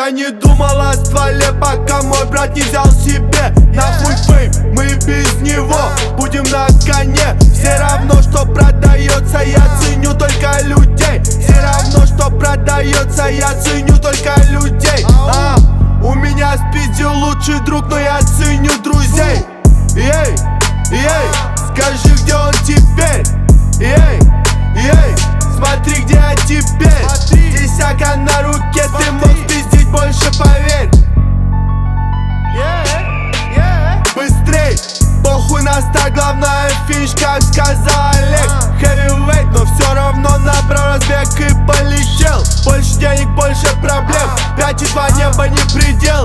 Я не думал о стволе, пока мой брат не взял себе. Нахуй фейм, мы без него будем на коне. Все равно, что продается, я ценю только людей. Все равно, что продается, я ценю только людей. У меня спиздил лучший друг, но я ценю друзей. Ей, ей, скажи, где он теперь? Ей, ей, смотри, где я теперь. Десятка на руке, ты мог спиздить больше, поверь. Быстрей, похуй на старт, главное финиш, как сказал Олег. Heavyweight, но все равно набрал разбег и полетел. Больше денег, больше проблем, 5,2 небо не предел.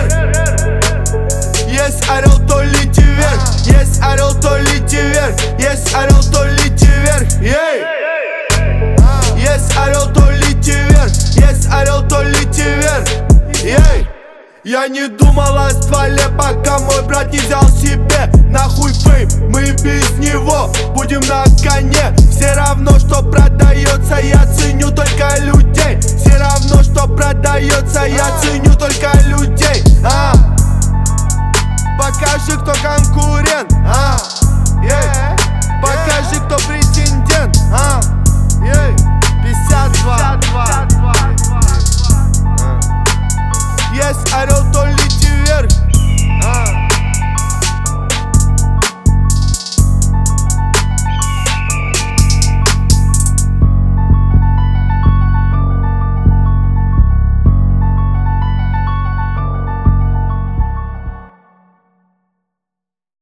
Есть орел, то лети вверх. Есть орел, то лети вверх. Есть орел, то лети вверх. Есть орел, то лети вверх. Есть орел, то лети вверх. Я не думал о стволе, пока мой брат не взял себе. Нахуй фейм, мы без него будем на коне. Все равно, что продается, я ценю только людей. Все равно, что продается, я ценю только людей. Покажи, кто конкурент. Покажи, кто претендент.